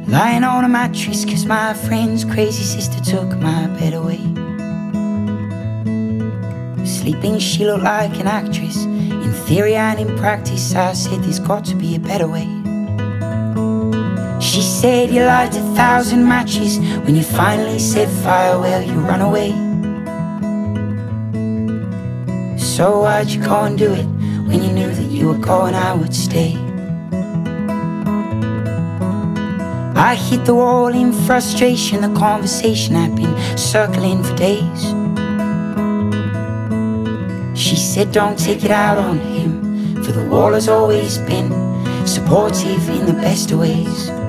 Lying on a mattress cause my friend's crazy sister took my bed away. Sleeping she looked like an actress. In theory and in practice I said there's got to be a better way. She said you light 1,000 matches. When you finally set fire, well you run away. So why'd you go and do it when you knew that you were going, I would stay? I hit the wall in frustration. The conversation had been circling for days. She said don't take it out on him, for the wall has always been supportive in the best of ways.